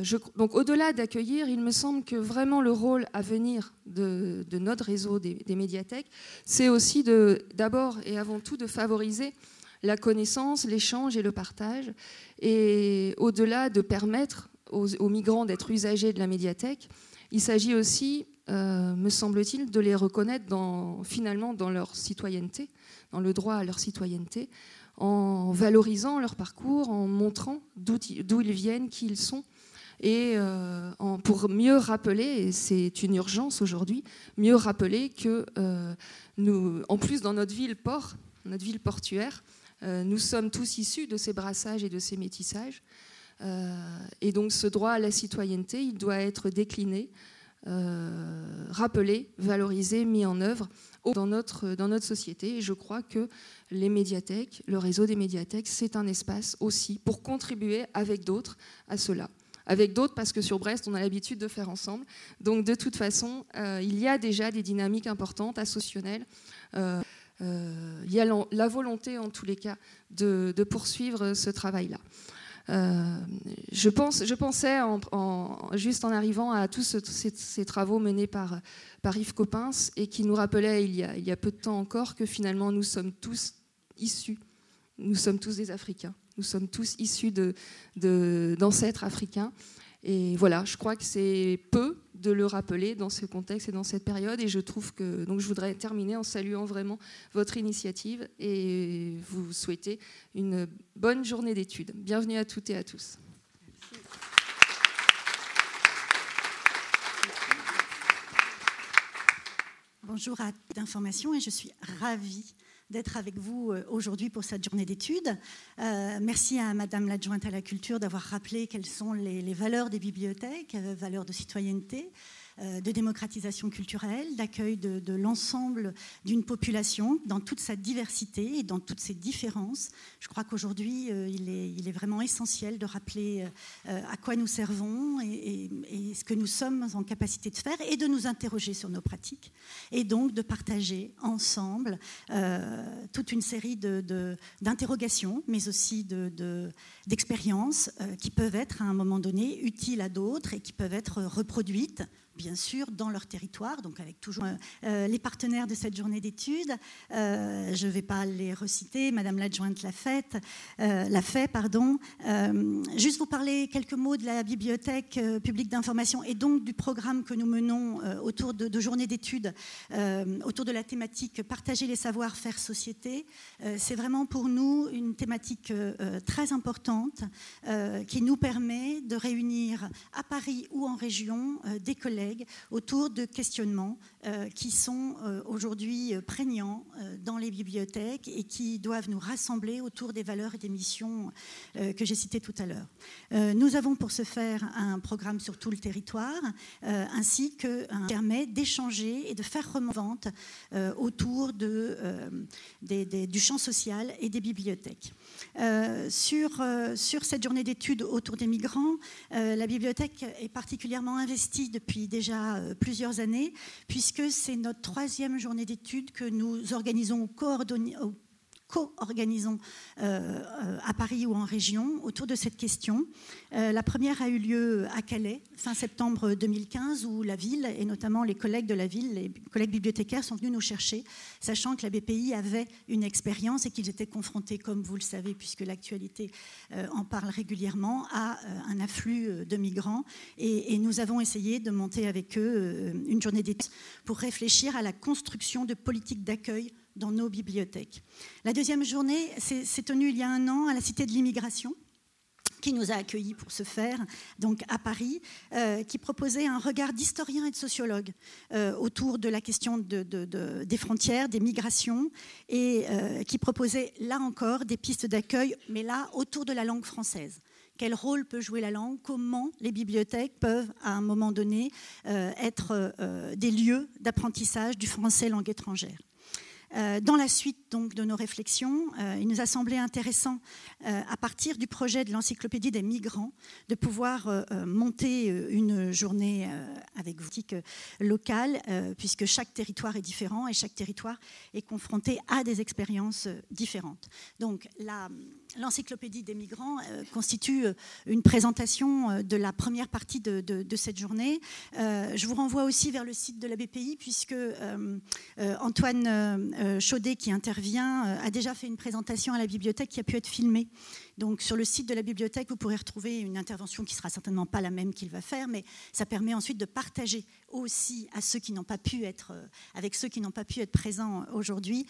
Donc au-delà d'accueillir, il me semble que vraiment le rôle à venir de notre réseau des médiathèques, c'est aussi d'abord et avant tout de favoriser la connaissance, l'échange et le partage, et au-delà de permettre aux migrants d'être usagers de la médiathèque, il s'agit aussi, me semble-t-il, de les reconnaître finalement dans leur citoyenneté, dans le droit à leur citoyenneté, en valorisant leur parcours, en montrant d'où ils viennent, qui ils sont, et pour mieux rappeler, et c'est une urgence aujourd'hui, mieux rappeler que nous, en plus dans notre ville portuaire, nous sommes tous issus de ces brassages et de ces métissages. Et donc ce droit à la citoyenneté, il doit être décliné, rappelé, valorisé, mis en œuvre dans notre société. Et je crois que les médiathèques, le réseau des médiathèques, c'est un espace aussi pour contribuer avec d'autres à cela. Avec d'autres, parce que sur Brest, on a l'habitude de faire ensemble. Donc de toute façon, il y a déjà des dynamiques importantes, associationnelles. Il y a la volonté, en tous les cas, de poursuivre ce travail-là. Je pensais, juste en arrivant, à tous ces travaux menés par Yves Coppens et qui nous rappelaient il y a peu de temps encore que finalement nous sommes tous issus, nous sommes tous des Africains, nous sommes tous issus d'ancêtres africains. Et voilà, je crois que c'est peu de le rappeler dans ce contexte et dans cette période. Et je trouve que, donc je voudrais terminer en saluant vraiment votre initiative et vous souhaiter une bonne journée d'études. Bienvenue à toutes et à tous. Bonjour à d'information et je suis ravie d'être avec vous aujourd'hui pour cette journée d'études. Merci à Madame l'adjointe à la culture d'avoir rappelé quelles sont les valeurs des bibliothèques, valeurs de citoyenneté, de démocratisation culturelle, d'accueil de l'ensemble d'une population dans toute sa diversité et dans toutes ses différences. Je crois qu'aujourd'hui, il est vraiment essentiel de rappeler à quoi nous servons et ce que nous sommes en capacité de faire et de nous interroger sur nos pratiques et donc de partager ensemble toute une série d'interrogations, mais aussi d'expériences qui peuvent être à un moment donné utiles à d'autres et qui peuvent être reproduites bien sûr, dans leur territoire, donc avec toujours les partenaires de cette journée d'études. Je ne vais pas les reciter, Madame l'adjointe l'a fait. Juste vous parler quelques mots de la bibliothèque publique d'information et donc du programme que nous menons autour de journées d'études, autour de la thématique « Partager les savoirs, faire société ». C'est vraiment pour nous une thématique très importante qui nous permet de réunir à Paris ou en région des collègues autour de questionnements qui sont aujourd'hui prégnants dans les bibliothèques et qui doivent nous rassembler autour des valeurs et des missions que j'ai citées tout à l'heure. Nous avons pour ce faire un programme sur tout le territoire ainsi qu'un permet d'échanger et de faire remonter autour du champ social et des bibliothèques. Sur cette journée d'études autour des migrants, la bibliothèque est particulièrement investie depuis déjà plusieurs années, puisque c'est notre 3e journée d'études que nous organisons co-organisons à Paris ou en région autour de cette question. La première a eu lieu à Calais, fin septembre 2015, où la ville, et notamment les collègues de la ville, les collègues bibliothécaires sont venus nous chercher, sachant que la BPI avait une expérience et qu'ils étaient confrontés, comme vous le savez, puisque l'actualité en parle régulièrement, à un afflux de migrants. Et nous avons essayé de monter avec eux une journée d'études pour réfléchir à la construction de politiques d'accueil dans nos bibliothèques. La deuxième journée s'est tenue il y a 1 an à la Cité de l'Immigration, qui nous a accueillis pour ce faire, donc à Paris, qui proposait un regard d'historien et de sociologue autour de la question des frontières, des migrations, et qui proposait là encore des pistes d'accueil, mais là autour de la langue française. Quel rôle peut jouer la langue? Comment les bibliothèques peuvent, à un moment donné, être des lieux d'apprentissage du français langue étrangère? Dans la suite donc, de nos réflexions, il nous a semblé intéressant, à partir du projet de l'encyclopédie des migrants, de pouvoir monter une journée avec vous locale, puisque chaque territoire est différent et chaque territoire est confronté à des expériences différentes. Donc l'encyclopédie des migrants constitue une présentation de la première partie de cette journée. Je vous renvoie aussi vers le site de la BPI, puisque Antoine Chaudet, qui intervient, a déjà fait une présentation à la bibliothèque qui a pu être filmée. Donc sur le site de la bibliothèque, vous pourrez retrouver une intervention qui ne sera certainement pas la même qu'il va faire, mais ça permet ensuite de partager aussi à ceux qui n'ont pas pu être, avec ceux qui n'ont pas pu être présents aujourd'hui,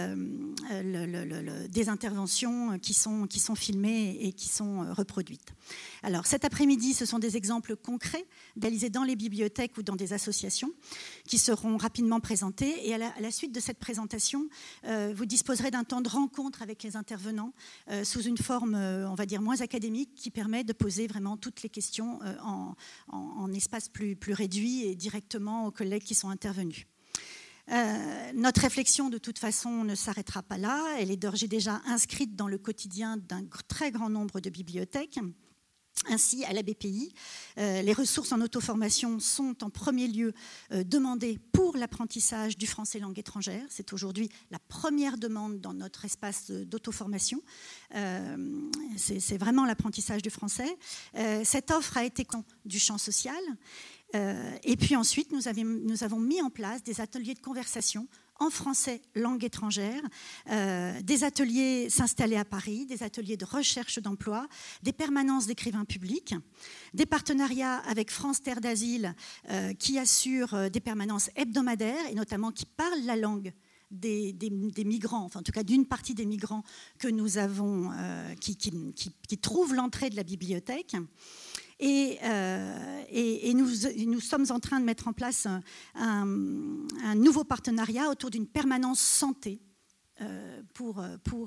des interventions qui sont filmées et qui sont reproduites. Alors cet après-midi, ce sont des exemples concrets réalisés dans les bibliothèques ou dans des associations qui seront rapidement présentés. Et à la suite de cette présentation, vous disposerez d'un temps de rencontre avec les intervenants sous une forme, on va dire, moins académique, qui permet de poser vraiment toutes les questions en espace plus réduit et directement aux collègues qui sont intervenus. Notre réflexion, de toute façon, ne s'arrêtera pas là. Elle est d'ores et déjà inscrite dans le quotidien d'un très grand nombre de bibliothèques. Ainsi, à la BPI, les ressources en auto-formation sont en premier lieu demandées pour l'apprentissage du français langue étrangère. C'est aujourd'hui la première demande dans notre espace d'auto-formation. C'est vraiment l'apprentissage du français. Cette offre a été du champ social. Et puis ensuite, nous avons mis en place des ateliers de conversation en français langue étrangère, des ateliers s'installer à Paris, des ateliers de recherche d'emploi, des permanences d'écrivains publics, des partenariats avec France Terre d'Asile qui assurent des permanences hebdomadaires et notamment qui parlent la langue des migrants, enfin en tout cas d'une partie des migrants que nous avons, qui trouvent l'entrée de la bibliothèque. Et nous sommes en train de mettre en place un nouveau partenariat autour d'une permanence santé pour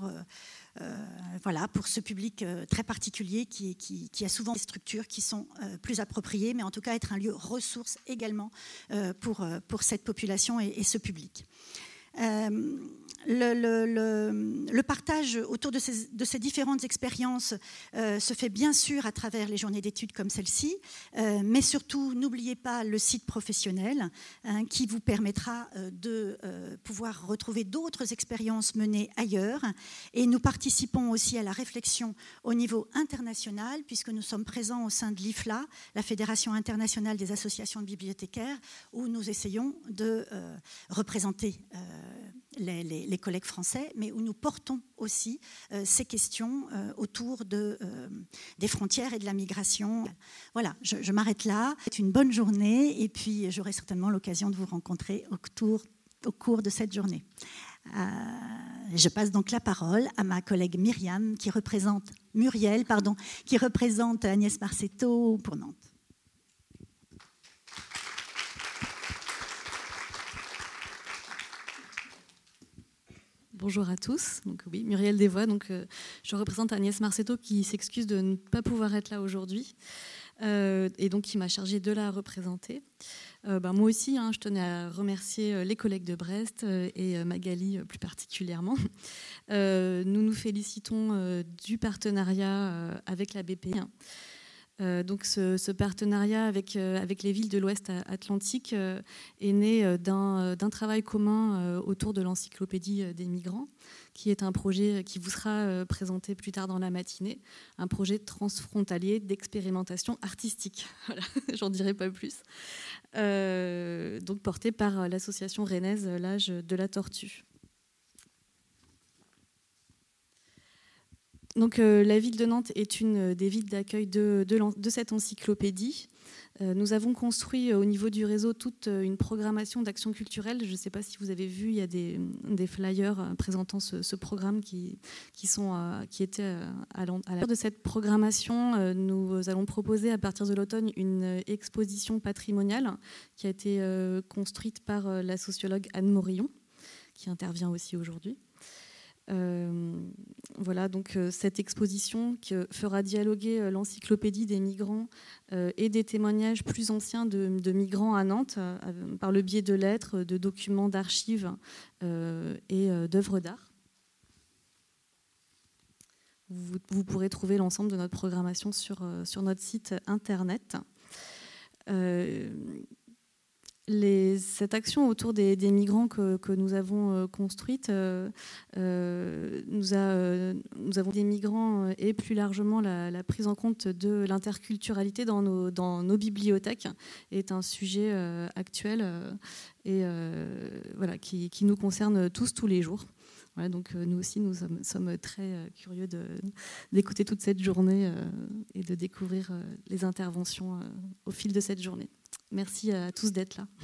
ce public très particulier qui a souvent des structures qui sont plus appropriées, mais en tout cas être un lieu ressource également pour cette population et ce public. Le partage autour de ces différentes expériences se fait bien sûr à travers les journées d'études comme celle-ci, mais surtout, n'oubliez pas le site professionnel qui vous permettra de pouvoir retrouver d'autres expériences menées ailleurs. Et nous participons aussi à la réflexion au niveau international, puisque nous sommes présents au sein de l'IFLA, la Fédération internationale des associations de bibliothécaires, où nous essayons de représenter les collègues français, mais où nous portons aussi ces questions autour des frontières et de la migration. Voilà, je m'arrête là. C'est une bonne journée et puis j'aurai certainement l'occasion de vous rencontrer au cours de cette journée. Je passe donc la parole à ma collègue Muriel, qui représente Agnès Marcetto pour Nantes. Bonjour à tous. Donc, oui, Muriel Desvoix. Donc, je représente Agnès Marcetto qui s'excuse de ne pas pouvoir être là aujourd'hui et donc qui m'a chargée de la représenter. Moi aussi, je tenais à remercier les collègues de Brest et Magali plus particulièrement. Nous nous félicitons du partenariat avec la BPI. Donc ce partenariat avec les villes de l'Ouest Atlantique est né d'un travail commun autour de l'encyclopédie des migrants, qui est un projet qui vous sera présenté plus tard dans la matinée, un projet transfrontalier d'expérimentation artistique. Voilà, j'en dirai pas plus. Donc porté par l'association rennaise L'Âge de la Tortue. Donc, la ville de Nantes est une des villes d'accueil de cette encyclopédie. Nous avons construit au niveau du réseau toute une programmation d'action culturelle. Je ne sais pas si vous avez vu, il y a des flyers présentant ce programme qui étaient à l'heure de cette programmation. Nous allons proposer à partir de l'automne une exposition patrimoniale qui a été construite par la sociologue Anne Morillon, qui intervient aussi aujourd'hui. Voilà, donc cette exposition qui fera dialoguer l'encyclopédie des migrants et des témoignages plus anciens de migrants à Nantes par le biais de lettres, de documents, d'archives et d'œuvres d'art. Vous pourrez trouver l'ensemble de notre programmation sur notre site internet. Cette action autour des migrants que nous avons construite, nous avons des migrants et plus largement la prise en compte de l'interculturalité dans nos bibliothèques est un sujet actuel et voilà, qui nous concerne tous les jours. Voilà, donc nous aussi, nous sommes très curieux d'écouter toute cette journée et de découvrir les interventions au fil de cette journée. Merci à tous d'être là.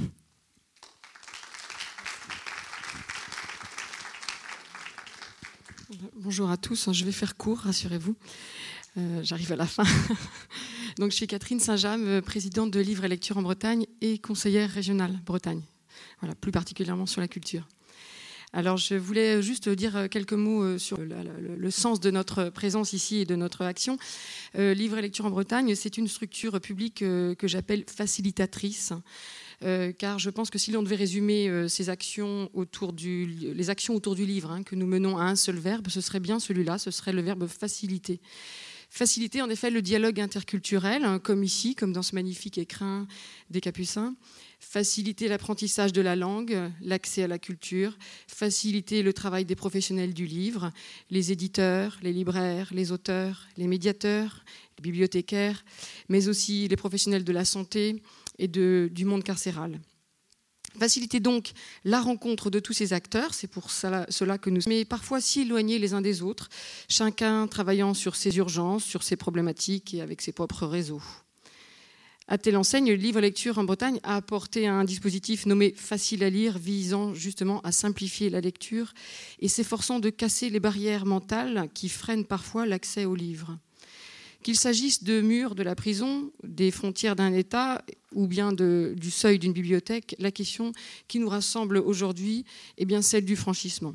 Bonjour à tous, je vais faire court, rassurez-vous. J'arrive à la fin. Donc, je suis Catherine Saint-James, présidente de Livre et Lecture en Bretagne et conseillère régionale Bretagne, voilà, plus particulièrement sur la culture. Alors, je voulais juste dire quelques mots sur le sens de notre présence ici et de notre action. Livre et Lecture en Bretagne, c'est une structure publique que j'appelle facilitatrice, car je pense que si l'on devait résumer ces actions les actions autour du livre que nous menons à un seul verbe, ce serait bien celui-là, ce serait le verbe faciliter. Faciliter en effet le dialogue interculturel, comme ici, comme dans ce magnifique écrin des Capucins. Faciliter l'apprentissage de la langue, l'accès à la culture, faciliter le travail des professionnels du livre, les éditeurs, les libraires, les auteurs, les médiateurs, les bibliothécaires, mais aussi les professionnels de la santé et du monde carcéral. Faciliter donc la rencontre de tous ces acteurs, c'est pour cela que nous sommes parfois si éloignés les uns des autres, chacun travaillant sur ses urgences, sur ses problématiques et avec ses propres réseaux. À telle enseigne, le Livre Lecture en Bretagne a apporté un dispositif nommé Facile à lire, visant justement à simplifier la lecture et s'efforçant de casser les barrières mentales qui freinent parfois l'accès aux livres. Qu'il s'agisse de murs de la prison, des frontières d'un État ou bien du seuil d'une bibliothèque, la question qui nous rassemble aujourd'hui est bien celle du franchissement.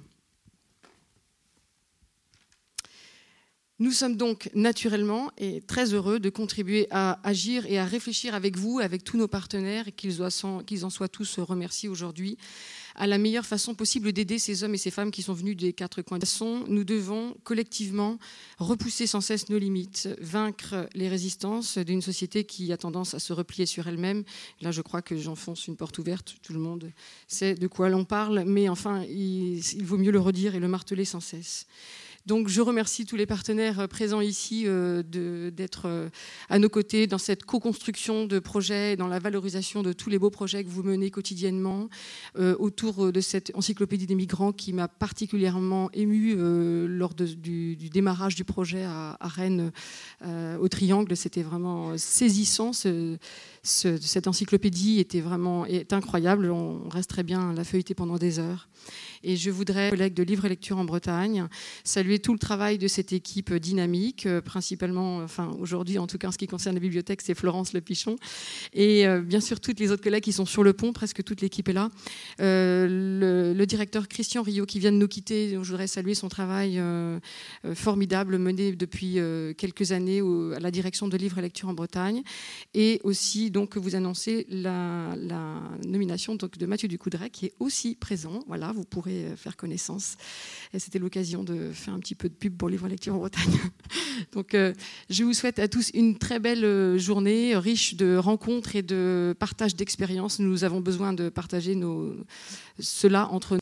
Nous sommes donc naturellement et très heureux de contribuer à agir et à réfléchir avec vous, avec tous nos partenaires, et qu'ils en soient tous remerciés aujourd'hui, à la meilleure façon possible d'aider ces hommes et ces femmes qui sont venus des quatre coins. Nous devons collectivement repousser sans cesse nos limites, vaincre les résistances d'une société qui a tendance à se replier sur elle-même. Là, je crois que j'enfonce une porte ouverte, tout le monde sait de quoi l'on parle, mais enfin, il vaut mieux le redire et le marteler sans cesse. Donc je remercie tous les partenaires présents ici d'être à nos côtés dans cette co-construction de projets, dans la valorisation de tous les beaux projets que vous menez quotidiennement autour de cette encyclopédie des migrants qui m'a particulièrement émue lors du démarrage du projet à Rennes, au Triangle. C'était vraiment saisissant. Cette encyclopédie est incroyable. On resterait bien à la feuilleter pendant des heures. Et je voudrais, collègues de Livre et Lecture en Bretagne, saluer tout le travail de cette équipe dynamique, principalement, enfin aujourd'hui en tout cas en ce qui concerne la bibliothèque, c'est Florence Lepichon, et bien sûr toutes les autres collègues qui sont sur le pont, presque toute l'équipe est là. Le directeur Christian Rio qui vient de nous quitter, je voudrais saluer son travail formidable mené depuis quelques années à la direction de Livre et Lecture en Bretagne, et aussi donc vous annoncez la nomination donc, de Mathieu Ducoudray qui est aussi présent. Voilà, vous pourrez faire connaissance. Et c'était l'occasion de faire un petit peu de pub pour Livre et Lecture en Bretagne. Donc, je vous souhaite à tous une très belle journée, riche de rencontres et de partage d'expériences. Nous avons besoin de partager cela entre nous.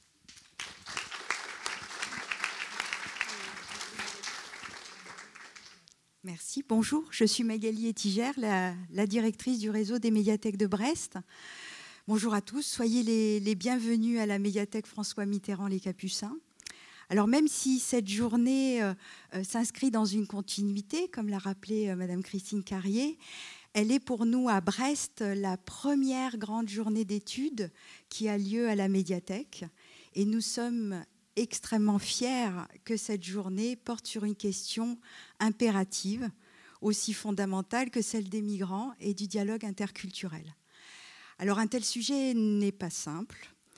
Merci. Bonjour, je suis Magali Etigère, la directrice du réseau des médiathèques de Brest. Bonjour à tous, soyez les bienvenus à la médiathèque François Mitterrand Les Capucins. Alors même si cette journée s'inscrit dans une continuité, comme l'a rappelé Madame Christine Carrier, elle est pour nous à Brest la première grande journée d'études qui a lieu à la médiathèque. Et nous sommes extrêmement fiers que cette journée porte sur une question impérative, aussi fondamentale que celle des migrants et du dialogue interculturel. Alors un tel sujet n'est pas simple.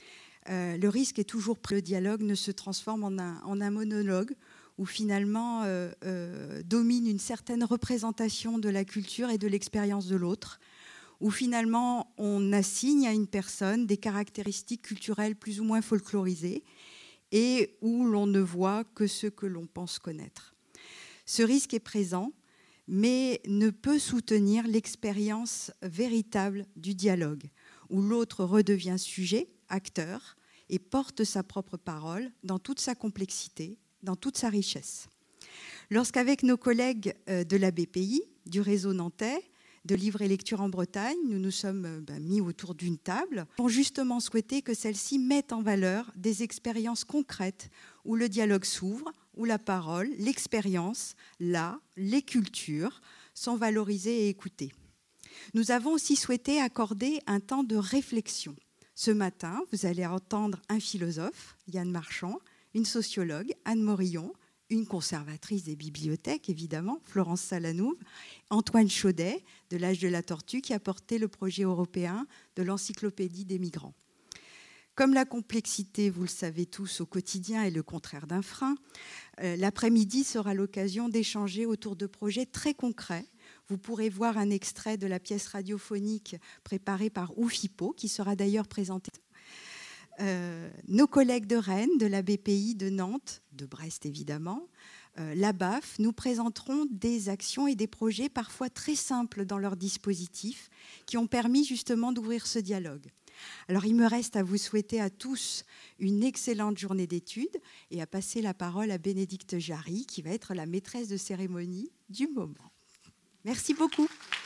le risque est toujours que le dialogue ne se transforme en un monologue où finalement domine une certaine représentation de la culture et de l'expérience de l'autre, où finalement on assigne à une personne des caractéristiques culturelles plus ou moins folklorisées et où l'on ne voit que ce que l'on pense connaître. Ce risque est présent, mais ne peut soutenir l'expérience véritable du dialogue, où l'autre redevient sujet, acteur, et porte sa propre parole dans toute sa complexité, dans toute sa richesse. Lorsqu'avec nos collègues de la BPI, du réseau nantais, de Livre et Lecture en Bretagne, nous nous sommes mis autour d'une table pour justement souhaiter que celle-ci mette en valeur des expériences concrètes où le dialogue s'ouvre, où la parole, l'expérience, l'art, les cultures sont valorisées et écoutées. Nous avons aussi souhaité accorder un temps de réflexion. Ce matin, vous allez entendre un philosophe, Yann Marchand, une sociologue, Anne Morillon, une conservatrice des bibliothèques, évidemment, Florence Salanouve, Antoine Chaudet, de l'Âge de la Tortue, qui a porté le projet européen de l'encyclopédie des migrants. Comme la complexité, vous le savez tous, au quotidien est le contraire d'un frein, l'après-midi sera l'occasion d'échanger autour de projets très concrets. Vous pourrez voir un extrait de la pièce radiophonique préparée par Oufipo, qui sera d'ailleurs présentée. Nos collègues de Rennes, de la BPI, de Nantes, de Brest évidemment, la BAF, nous présenteront des actions et des projets parfois très simples dans leur dispositif qui ont permis justement d'ouvrir ce dialogue. Alors il me reste à vous souhaiter à tous une excellente journée d'études et à passer la parole à Bénédicte Jarry qui va être la maîtresse de cérémonie du moment. Merci beaucoup.